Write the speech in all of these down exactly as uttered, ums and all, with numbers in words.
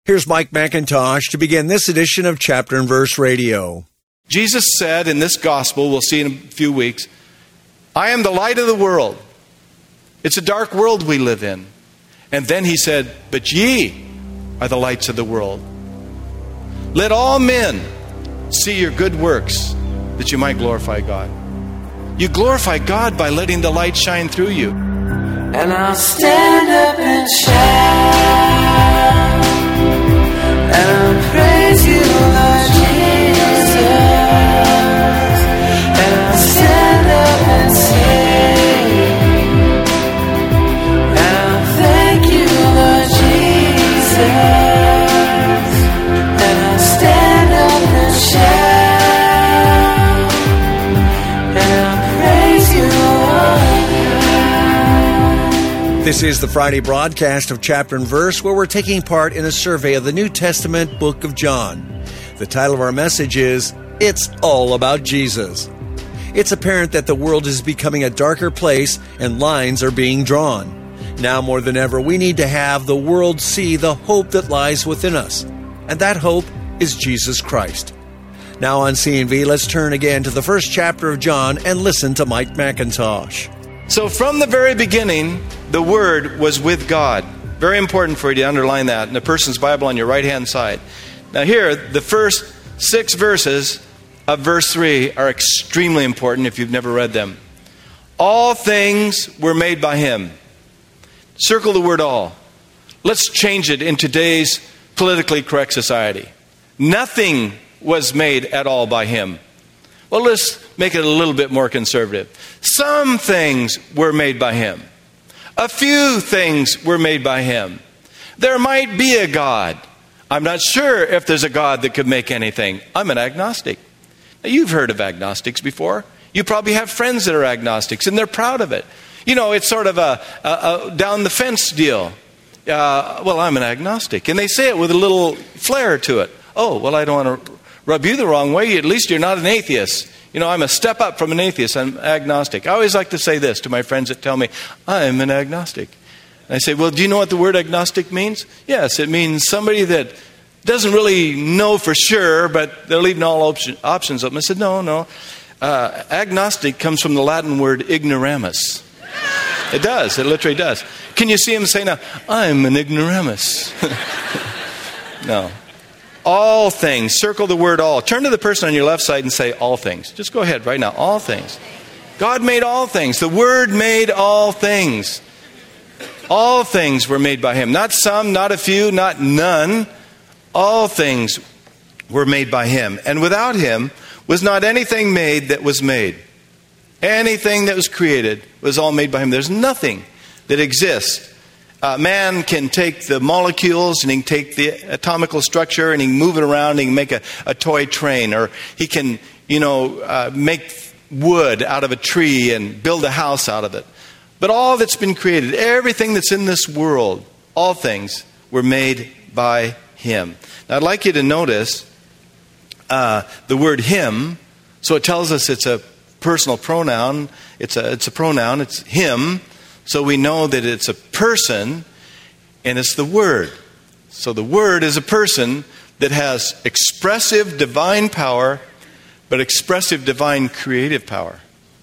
Here's Mike McIntosh to begin this edition of Chapter and Verse Radio. Jesus said in this gospel, we'll see in a few weeks, I am the light of the world. It's a dark world we live in. And then he said, but ye are the lights of the world. Let all men see your good works, that you might glorify God. You glorify God by letting the light shine through you. And I'll stand up and shout, and I'll praise you, Lord Jesus. And I'll stand up and sing, and I'll thank you, Lord Jesus. And I'll stand up and shout, and I'll praise you, Lord. This is the Friday broadcast of Chapter and Verse, where we're taking part in a survey of the New Testament book of John. The title of our message is, It's All About Jesus. It's apparent that the world is becoming a darker place and lines are being drawn. Now more than ever, we need to have the world see the hope that lies within us. And that hope is Jesus Christ. Now on C N V, let's turn again to the first chapter of John and listen to Mike McIntosh. So from the very beginning, the Word was with God. Very important for you to underline that in a person's Bible on your right-hand side. Now here, the first six verses of verse three are extremely important if you've never read them. All things were made by Him. Circle the word all. Let's change it in today's politically correct society. Nothing was made at all by Him. Well, let's make it a little bit more conservative. Some things were made by Him. A few things were made by Him. There might be a God. I'm not sure if there's a God that could make anything. I'm an agnostic. Now, you've heard of agnostics before. You probably have friends that are agnostics, and they're proud of it. You know, it's sort of a, a, a down the fence deal. Uh, well, I'm an agnostic. And they say it with a little flair to it. Oh, well, I don't want to rub you the wrong way. At least you're not an atheist. You know, I'm a step up from an atheist. I'm agnostic. I always like to say this to my friends that tell me, I'm an agnostic. And I say, well, do you know what the word agnostic means? Yes, it means somebody that doesn't really know for sure, but they're leaving all option, options open. I said, no, no. Uh, agnostic comes from the Latin word ignoramus. It does. It literally does. Can you see him say now, I'm an ignoramus? No. All things. Circle the word all. Turn to the person on your left side and say all things. Just go ahead right now. All things. God made all things. The Word made all things. All things were made by Him. Not some, not a few, not none. All things were made by Him. And without Him was not anything made that was made. Anything that was created was all made by Him. There's nothing that exists. Uh, man can take the molecules and he can take the atomical structure and he can move it around and he can make a, a toy train, or he can, you know, uh, make wood out of a tree and build a house out of it. But all that's been created, everything that's in this world, all things were made by Him. Now I'd like you to notice uh, the word Him. So it tells us it's a personal pronoun. It's a, it's a pronoun. It's Him. So we know that it's a person, and it's the Word. So the Word is a person that has expressive divine power, but expressive divine creative power.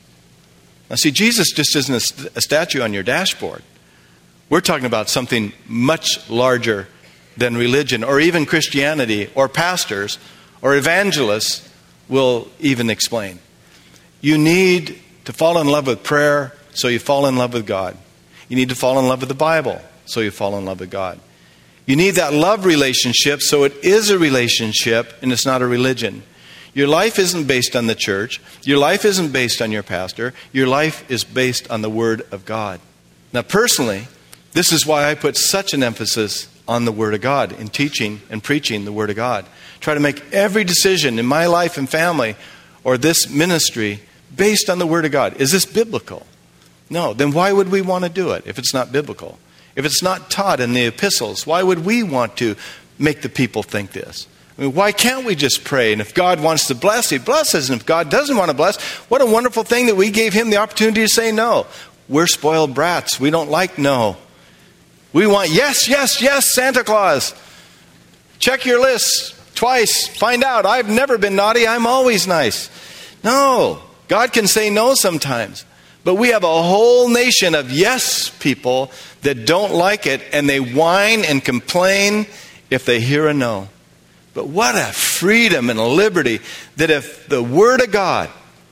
Now see, Jesus just isn't a, st- a statue on your dashboard. We're talking about something much larger than religion, or even Christianity, or pastors, or evangelists will even explain. You need to fall in love with prayer, so you fall in love with God. You need to fall in love with the Bible, so you fall in love with God. You need that love relationship, so it is a relationship and it's not a religion. Your life isn't based on the church. Your life isn't based on your pastor. Your life is based on the Word of God. Now personally, this is why I put such an emphasis on the Word of God in teaching and preaching the Word of God. Try to make every decision in my life and family or this ministry based on the Word of God. Is this biblical? No. Then why would we want to do it if it's not biblical? If it's not taught in the epistles, why would we want to make the people think this? I mean, why can't we just pray? And if God wants to bless, He blesses. And if God doesn't want to bless, what a wonderful thing that we gave Him the opportunity to say no. We're spoiled brats. We don't like no. We want yes, yes, yes, Santa Claus. Check your list twice. Find out. I've never been naughty. I'm always nice. No. God can say no sometimes. But we have a whole nation of yes people that don't like it, and they whine and complain if they hear a no. But what a freedom and a liberty that if the Word of God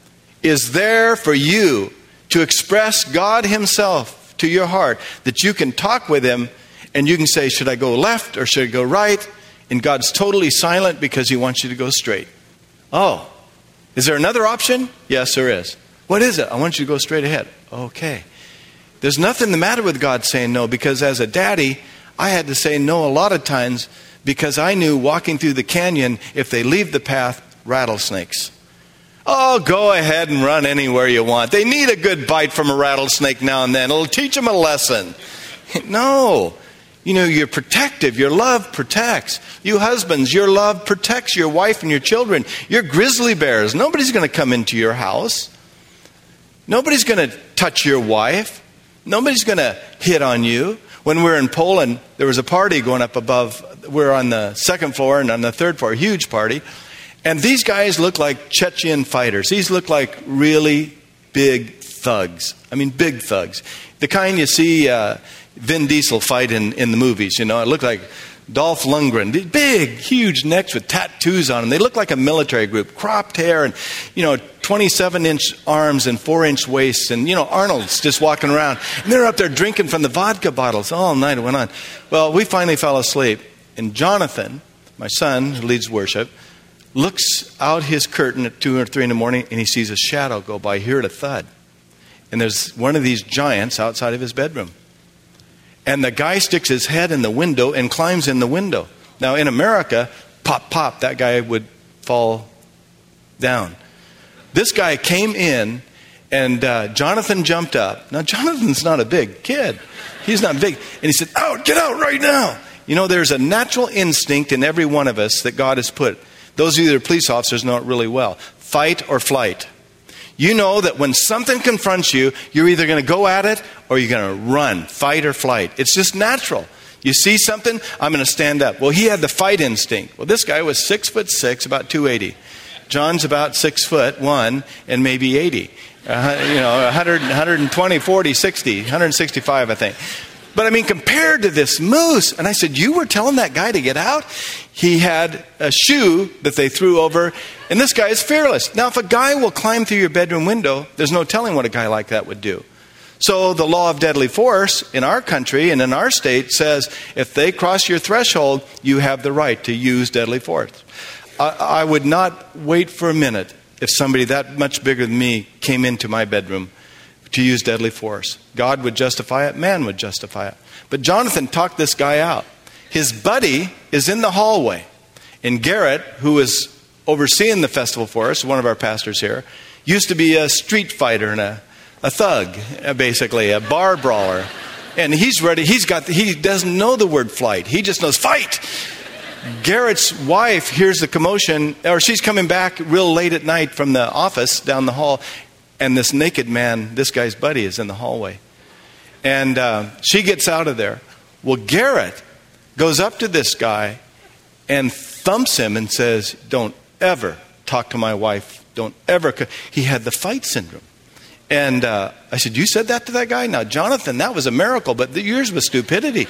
is there for you to express God Himself to your heart, that you can talk with Him and you can say, should I go left or should I go right? And God's totally silent because He wants you to go straight. Oh, is there another option? Yes, there is. What is it? I want you to go straight ahead. Okay. There's nothing the matter with God saying no, because as a daddy, I had to say no a lot of times because I knew walking through the canyon, if they leave the path, rattlesnakes. Oh, go ahead and run anywhere you want. They need a good bite from a rattlesnake now and then. It'll teach them a lesson. No. You know, you're protective. Your love protects. You husbands, your love protects your wife and your children. You're grizzly bears. Nobody's going to come into your house. Nobody's going to touch your wife. Nobody's going to hit on you. When we were in Poland, there was a party going up above. We're on the second floor and on the third floor, a huge party. And these guys look like Chechen fighters. These look like really big thugs. I mean, big thugs. The kind you see uh, Vin Diesel fight in, in the movies, you know. It looked like Dolph Lundgren. These big, huge necks with tattoos on them. They look like a military group. Cropped hair and, you know, twenty-seven inch arms and four inch waists. And, you know, Arnold's just walking around. And they're up there drinking from the vodka bottles. All night it went on. Well, we finally fell asleep. And Jonathan, my son, who leads worship, looks out his curtain at two or three in the morning and he sees a shadow go by. He heard a thud. And there's one of these giants outside of his bedroom. And the guy sticks his head in the window and climbs in the window. Now in America, pop, pop, that guy would fall down. This guy came in and uh, Jonathan jumped up. Now Jonathan's not a big kid. He's not big. And he said, out, get out right now. You know, there's a natural instinct in every one of us that God has put. Those of you that are police officers know it really well. Fight or flight. You know that when something confronts you, you're either going to go at it or you're going to run. Fight or flight. It's just natural. You see something, I'm going to stand up. Well, he had the fight instinct. Well, this guy was six foot six, about two eighty. John's about six foot one and maybe eighty. Uh, you know, one hundred, one twenty, forty, sixty, one sixty-five, I think. But I mean, compared to this moose, and I said, you were telling that guy to get out? He had a shoe that they threw over, and this guy is fearless. Now, if a guy will climb through your bedroom window, there's no telling what a guy like that would do. So the law of deadly force in our country and in our state says if they cross your threshold, you have the right to use deadly force. I, I would not wait for a minute if somebody that much bigger than me came into my bedroom to use deadly force. God would justify it. Man would justify it. But Jonathan talked this guy out. His buddy is in the hallway. And Garrett, who is overseeing the festival for us, one of our pastors here, used to be a street fighter and a, a thug, basically, a bar brawler. And he's ready. He's got, the, he doesn't know the word flight. He just knows fight. Garrett's wife hears the commotion, or she's coming back real late at night from the office down the hall. And this naked man, this guy's buddy, is in the hallway. And uh, she gets out of there. Well, Garrett goes up to this guy and thumps him and says, don't ever talk to my wife. Don't ever. Co-. He had the fight syndrome. And uh, I said, you said that to that guy? Now, Jonathan, that was a miracle, but yours was stupidity.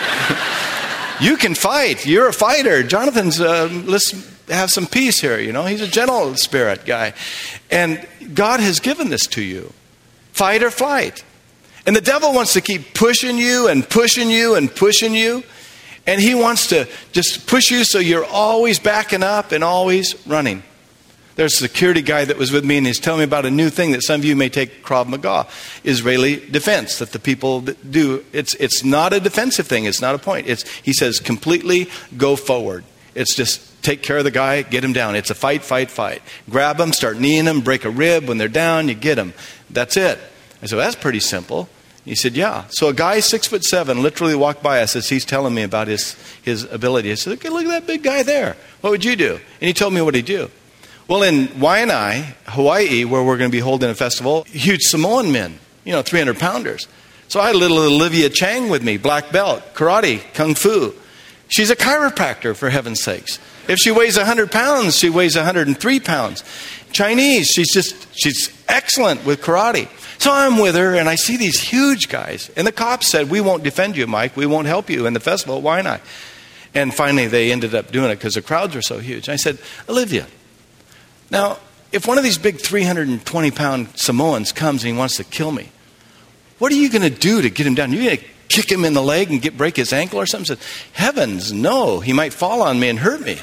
You can fight. You're a fighter. Jonathan's, uh, let's have some peace here. You know, he's a gentle spirit guy. And God has given this to you. Fight or flight. And the devil wants to keep pushing you and pushing you and pushing you. And he wants to just push you so you're always backing up and always running. There's a security guy that was with me, and he's telling me about a new thing that some of you may take Krav Maga, Israeli defense, that the people that do. It's it's not a defensive thing. It's not a point. It's he says completely go forward. It's just take care of the guy, get him down. It's a fight, fight, fight. Grab them, start kneeing them, break a rib. When they're down, you get them. That's it. I said, well, that's pretty simple. He said, yeah. So a guy six foot seven literally walked by us as he's telling me about his, his ability. I said, okay, look at that big guy there. What would you do? And he told me what he'd do. Well, in Waianae, Hawaii, where we're going to be holding a festival, huge Samoan men, you know, three hundred pounders. So I had a little Olivia Chang with me, black belt, karate, kung fu. She's a chiropractor, for heaven's sakes. If she weighs one hundred pounds, she weighs one hundred three pounds. Chinese, she's just, she's excellent with karate. So I'm with her, and I see these huge guys. And the cops said, we won't defend you, Mike. We won't help you in the festival. Why not? And finally, they ended up doing it because the crowds were so huge. I said, Olivia, now, if one of these big three hundred twenty pound Samoans comes and he wants to kill me, what are you going to do to get him down? You're going to kick him in the leg and get break his ankle or something? I said, heavens, no. He might fall on me and hurt me.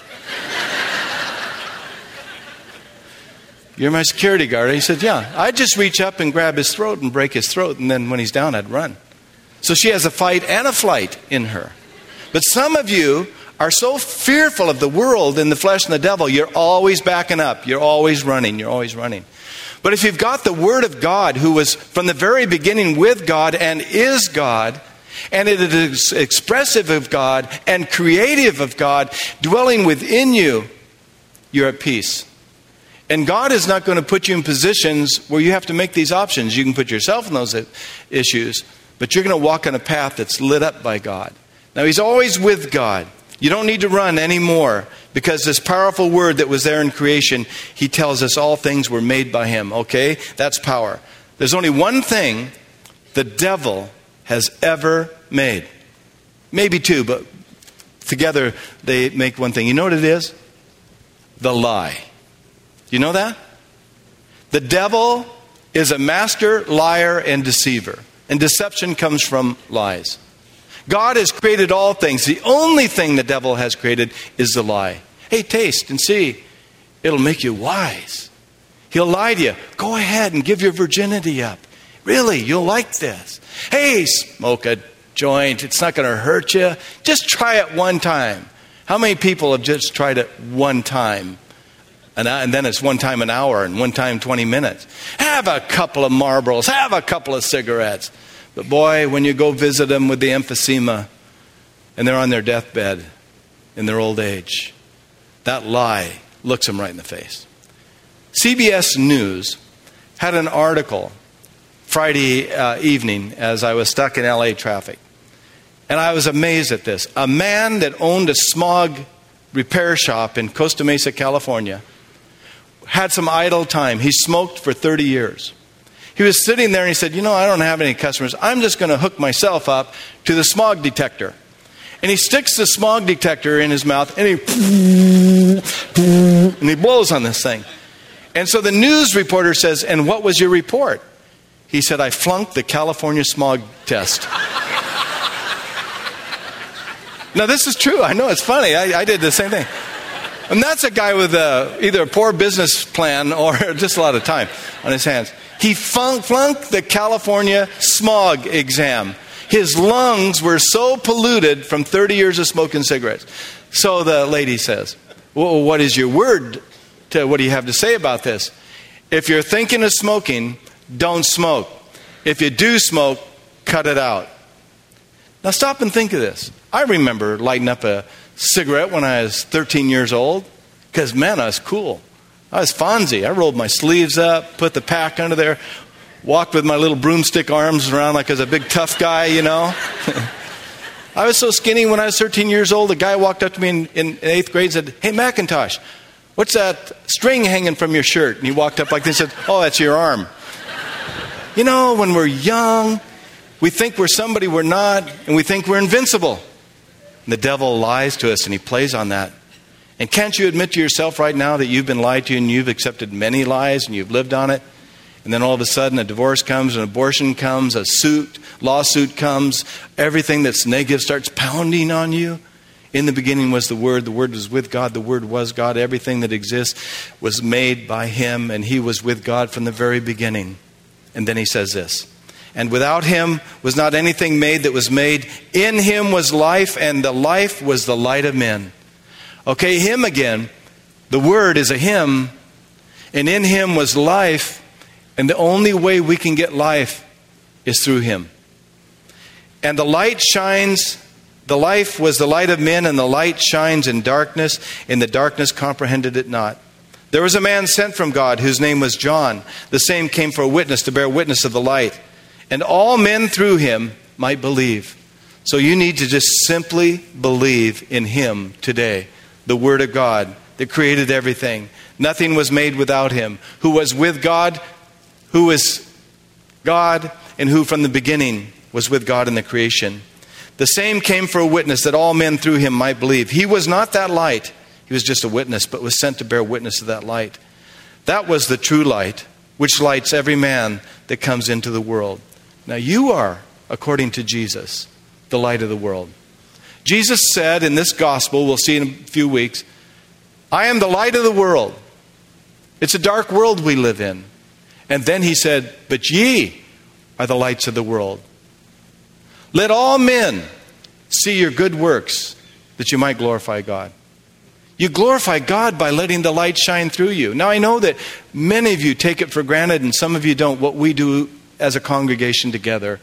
You're my security guard. He said, yeah. I'd just reach up and grab his throat and break his throat, and then when he's down, I'd run. So she has a fight and a flight in her. But some of you are so fearful of the world and the flesh and the devil, you're always backing up. You're always running. You're always running. But if you've got the Word of God, who was from the very beginning with God and is God, and it is expressive of God and creative of God, dwelling within you, you're at peace. And God is not going to put you in positions where you have to make these options. You can put yourself in those issues, but you're going to walk on a path that's lit up by God. Now, He's always with God. You don't need to run anymore, because this powerful Word that was there in creation, He tells us all things were made by Him. Okay? That's power. There's only one thing the devil has ever made. Maybe two, but together they make one thing. You know what it is? The lie. You know that? The devil is a master liar and deceiver. And deception comes from lies. God has created all things. The only thing the devil has created is the lie. Hey, taste and see. It'll make you wise. He'll lie to you. Go ahead and give your virginity up. Really, you'll like this. Hey, smoke a joint. It's not going to hurt you. Just try it one time. How many people have just tried it one time? And, and then it's one time an hour and one time twenty minutes. Have a couple of Marlboros. Have a couple of cigarettes. But boy, when you go visit them with the emphysema and they're on their deathbed in their old age, that lie looks them right in the face. C B S News had an article Friday uh, evening as I was stuck in L A traffic. And I was amazed at this. A man that owned a smog repair shop in Costa Mesa, California, had some idle time. He smoked for thirty years. He was sitting there and he said, you know, I don't have any customers. I'm just going to hook myself up to the smog detector. And he sticks the smog detector in his mouth and he and he blows on this thing. And so the news reporter says, and what was your report? He said, I flunked the California smog test. Now, this is true. I know it's funny. I, I did the same thing. And that's a guy with a, either a poor business plan or just a lot of time on his hands. He flunked, flunked the California smog exam. His lungs were so polluted from thirty years of smoking cigarettes. So the lady says, well, what is your word? To, what do you have to say about this? If you're thinking of smoking, don't smoke. If you do smoke, cut it out. Now stop and think of this. I remember lighting up a cigarette when I was thirteen years old, because man, I was cool. I was Fonzie. I rolled my sleeves up, put the pack under there, walked with my little broomstick arms around like I was a big tough guy, you know. I was so skinny when I was thirteen years old, a guy walked up to me in, in eighth grade and said, hey, Macintosh, what's that string hanging from your shirt? And he walked up like this and said, oh, that's your arm. You know, when we're young, we think we're somebody we're not, and we think we're invincible. And the devil lies to us, and he plays on that. And can't you admit to yourself right now that you've been lied to and you've accepted many lies and you've lived on it? And then all of a sudden a divorce comes, an abortion comes, a suit, lawsuit comes. Everything that's negative starts pounding on you. In the beginning was the Word. The Word was with God. The Word was God. Everything that exists was made by Him, and He was with God from the very beginning. And then He says this, and without Him was not anything made that was made. In Him was life, and the life was the light of men. Okay, Him again. The Word is a Him, and in Him was life, and the only way we can get life is through Him. And the light shines, the life was the light of men, and the light shines in darkness, and the darkness comprehended it not. There was a man sent from God whose name was John. The same came for a witness, to bear witness of the light. And all men through him might believe. So you need to just simply believe in him today, the Word of God that created everything. Nothing was made without him, who was with God, who is God, and who from the beginning was with God in the creation. The same came for a witness that all men through him might believe. He was not that light. He was just a witness, but was sent to bear witness of that light. That was the true light, which lights every man that comes into the world. Now you are, according to Jesus, the light of the world. Jesus said in this gospel, we'll see in a few weeks, I am the light of the world. It's a dark world we live in. And then he said, but ye are the lights of the world. Let all men see your good works, that you might glorify God. You glorify God by letting the light shine through you. Now I know that many of you take it for granted and some of you don't, what we do as a congregation together.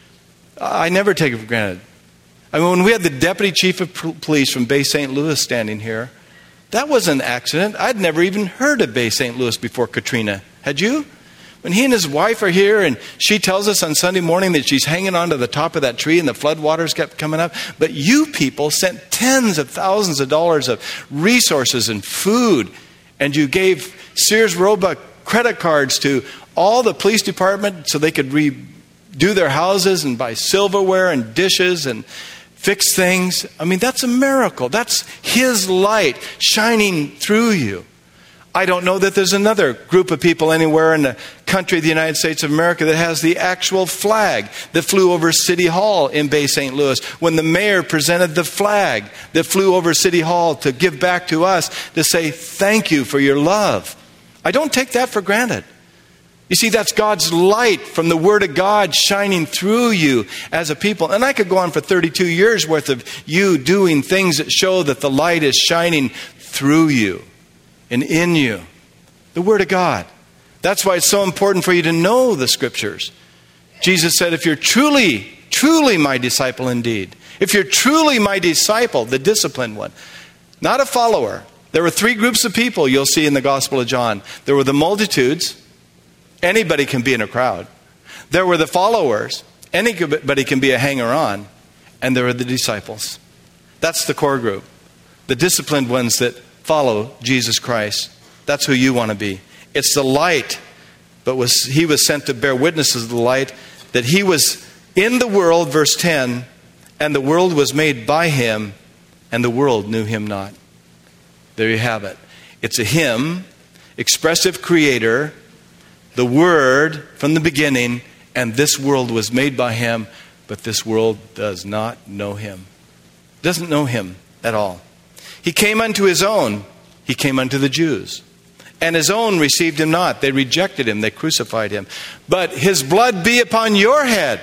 I never take it for granted. I mean, when we had the deputy chief of police from Bay Saint Louis standing here, that wasn't an accident. I'd never even heard of Bay Saint Louis before Katrina. Had you? When he and his wife are here and she tells us on Sunday morning that she's hanging on to the top of that tree and the floodwaters kept coming up. But you people sent tens of thousands of dollars of resources and food. And you gave Sears Roebuck credit cards to all the police department so they could redo their houses and buy silverware and dishes and fix things. I mean, that's a miracle. That's his light shining through you. I don't know that there's another group of people anywhere in the country of the United States of America that has the actual flag that flew over City Hall in Bay Saint Louis when the mayor presented the flag that flew over City Hall to give back to us to say thank you for your love. I don't take that for granted. You see, that's God's light from the Word of God shining through you as a people. And I could go on for thirty-two years worth of you doing things that show that the light is shining through you and in you. The Word of God. That's why it's so important for you to know the Scriptures. Jesus said, if you're truly, truly my disciple indeed, if you're truly my disciple, the disciplined one, not a follower. There were three groups of people you'll see in the Gospel of John. There were the multitudes. Anybody can be in a crowd. There were the followers. Anybody can be a hanger-on. And there were the disciples. That's the core group. The disciplined ones that follow Jesus Christ. That's who you want to be. It's the light. But was he was sent to bear witness of the light. That he was in the world, verse ten. And the world was made by him. And the world knew him not. There you have it. It's a him, expressive creator, the Word from the beginning, and this world was made by him, but this world does not know him. Doesn't know him at all. He came unto his own. He came unto the Jews. And his own received him not. They rejected him. They crucified him. But his blood be upon your head.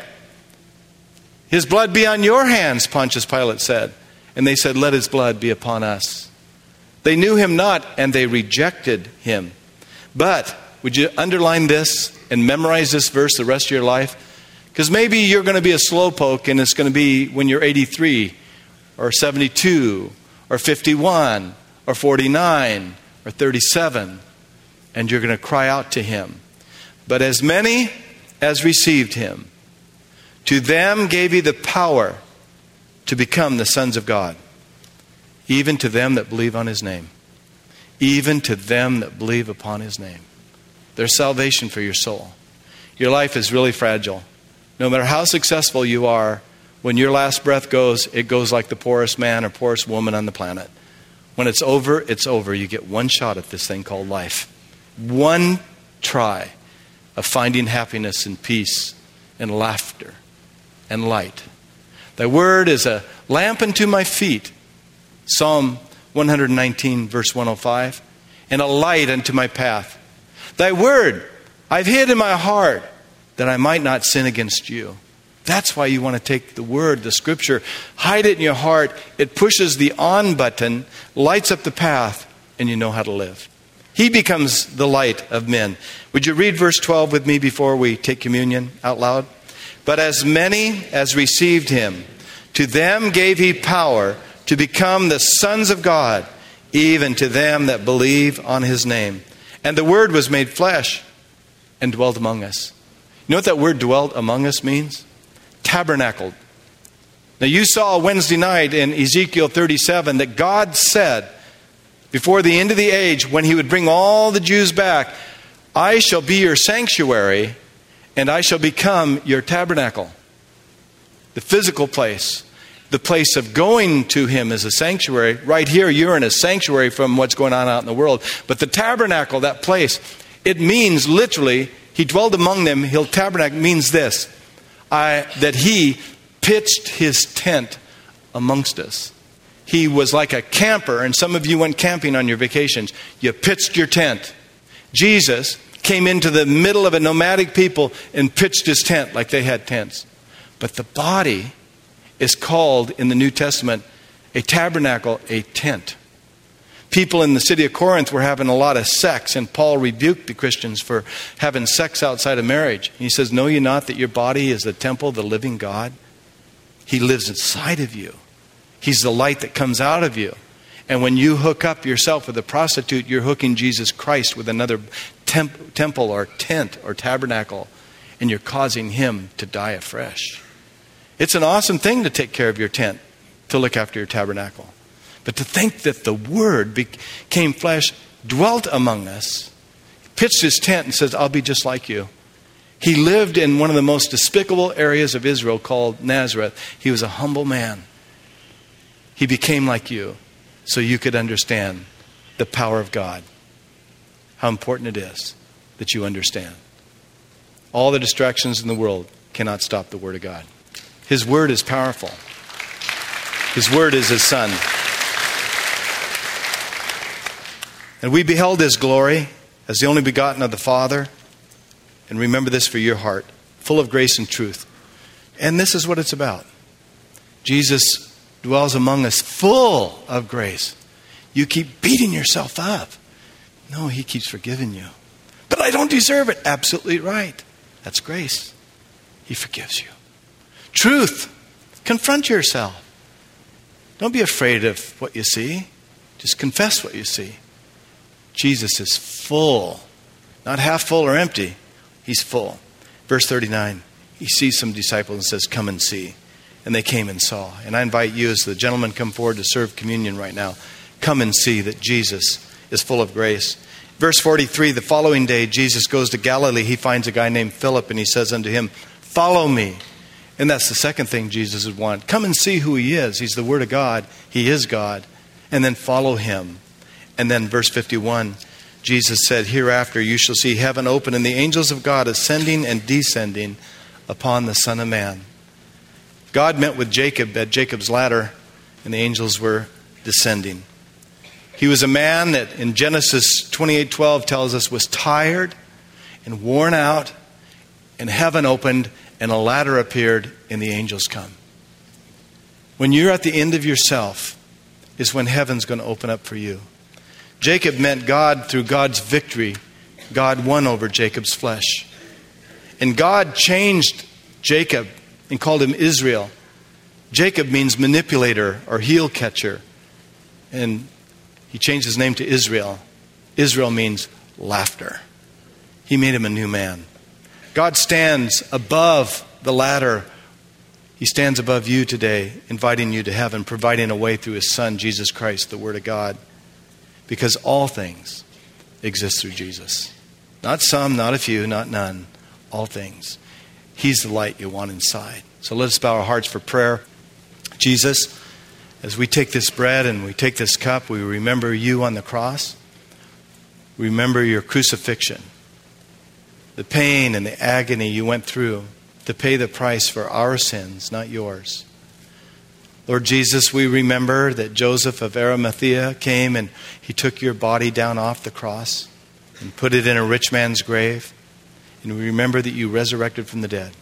His blood be on your hands, Pontius Pilate said. And they said, let his blood be upon us. They knew him not, and they rejected him. But would you underline this and memorize this verse the rest of your life? Because maybe you're going to be a slowpoke and it's going to be when you're eighty-three or seventy-two or fifty-one or forty-nine or thirty-seven. And you're going to cry out to him. But as many as received him, to them gave he the power to become the sons of God. Even to them that believe on his name. Even to them that believe upon his name. There's salvation for your soul. Your life is really fragile. No matter how successful you are, when your last breath goes, it goes like the poorest man or poorest woman on the planet. When it's over, it's over. You get one shot at this thing called life. One try of finding happiness and peace and laughter and light. Thy word is a lamp unto my feet. Psalm one nineteen, verse one oh five. And a light unto my path. Thy word I've hid in my heart that I might not sin against you. That's why you want to take the word, the scripture, hide it in your heart. It pushes the on button, lights up the path, and you know how to live. He becomes the light of men. Would you read verse twelve with me before we take communion out loud? But as many as received him, to them gave he power to become the sons of God, even to them that believe on his name. And the word was made flesh and dwelt among us. You know what that word dwelt among us means? Tabernacled. Now you saw Wednesday night in Ezekiel thirty-seven that God said before the end of the age, when he would bring all the Jews back, I shall be your sanctuary and I shall become your tabernacle. The physical place, the place of going to him as a sanctuary. Right here, you're in a sanctuary from what's going on out in the world. But the tabernacle, that place, it means literally, he dwelled among them. He'll tabernacle means this, I, that he pitched his tent amongst us. He was like a camper, and some of you went camping on your vacations. You pitched your tent. Jesus came into the middle of a nomadic people and pitched his tent like they had tents. But the body is called in the New Testament a tabernacle, a tent. People in the city of Corinth were having a lot of sex, and Paul rebuked the Christians for having sex outside of marriage. He says, know you not that your body is the temple of the living God? He lives inside of you. He's the light that comes out of you. And when you hook up yourself with a prostitute, you're hooking Jesus Christ with another temp- temple or tent or tabernacle, and you're causing him to die afresh. It's an awesome thing to take care of your tent, to look after your tabernacle. But to think that the Word became flesh, dwelt among us, pitched his tent and says, I'll be just like you. He lived in one of the most despicable areas of Israel called Nazareth. He was a humble man. He became like you so you could understand the power of God. How important it is that you understand. All the distractions in the world cannot stop the Word of God. His Word is powerful. His Word is his Son. And we beheld his glory as the only begotten of the Father. And remember this for your heart, full of grace and truth. And this is what it's about. Jesus dwells among us full of grace. You keep beating yourself up. No, he keeps forgiving you. But I don't deserve it. Absolutely right. That's grace. He forgives you. Truth. Confront yourself. Don't be afraid of what you see. Just confess what you see. Jesus is full. Not half full or empty. He's full. Verse thirty-nine. He sees some disciples and says, come and see. And they came and saw. And I invite you, as the gentlemen come forward to serve communion right now, come and see that Jesus is full of grace. Verse forty-three, the following day, Jesus goes to Galilee. He finds a guy named Philip, and he says unto him, follow me. And that's the second thing Jesus would want. Come and see who he is. He's the Word of God. He is God. And then follow him. And then verse fifty-one, Jesus said, hereafter you shall see heaven open and the angels of God ascending and descending upon the Son of Man. God met with Jacob at Jacob's ladder, and the angels were descending. He was a man that in Genesis twenty-eight twelve tells us was tired and worn out, and heaven opened and a ladder appeared and the angels come. When you're at the end of yourself is when heaven's going to open up for you. Jacob meant God, through God's victory, God won over Jacob's flesh. And God changed Jacob and called him Israel. Jacob means manipulator or heel catcher. And he changed his name to Israel. Israel means laughter. He made him a new man. God stands above the ladder. He stands above you today, inviting you to heaven, providing a way through his Son, Jesus Christ, the Word of God. Because all things exist through Jesus. Not some, not a few, not none. All things. He's the light you want inside. So let us bow our hearts for prayer. Jesus, as we take this bread and we take this cup, we remember you on the cross. Remember your crucifixion. The pain and the agony you went through to pay the price for our sins, not yours. Lord Jesus, we remember that Joseph of Arimathea came and he took your body down off the cross and put it in a rich man's grave. And we remember that you resurrected from the dead.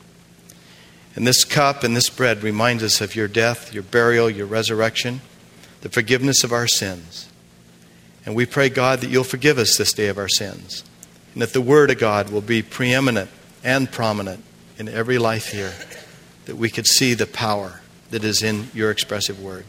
And this cup and this bread reminds us of your death, your burial, your resurrection, the forgiveness of our sins. And we pray, God, that you'll forgive us this day of our sins. And that the Word of God will be preeminent and prominent in every life here. That we could see the power that is in your expressive Word.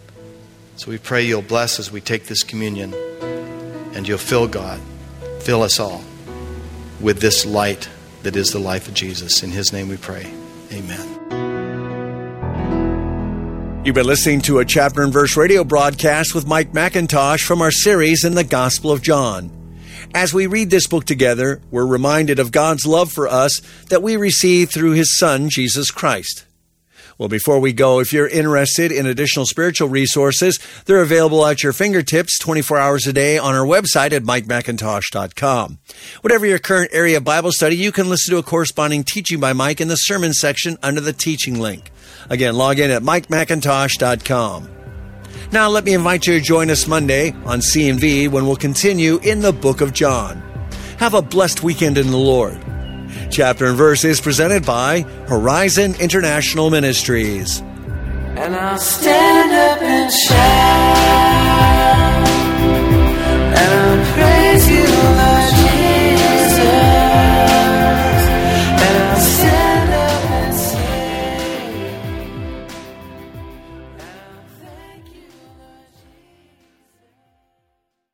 So we pray you'll bless as we take this communion. And you'll fill, God, fill us all with this light that is the life of Jesus. In his name we pray. Amen. You've been listening to a Chapter and Verse radio broadcast with Mike McIntosh from our series in the Gospel of John. As we read this book together, we're reminded of God's love for us that we receive through His Son, Jesus Christ. Well, before we go, if you're interested in additional spiritual resources, they're available at your fingertips twenty-four hours a day on our website at mike macintosh dot com. Whatever your current area of Bible study, you can listen to a corresponding teaching by Mike in the sermon section under the teaching link. Again, log in at mike macintosh dot com. Now, let me invite you to join us Monday on C and V when we'll continue in the book of John. Have a blessed weekend in the Lord. Chapter and Verse is presented by Horizon International Ministries. And I'll stand up and shout.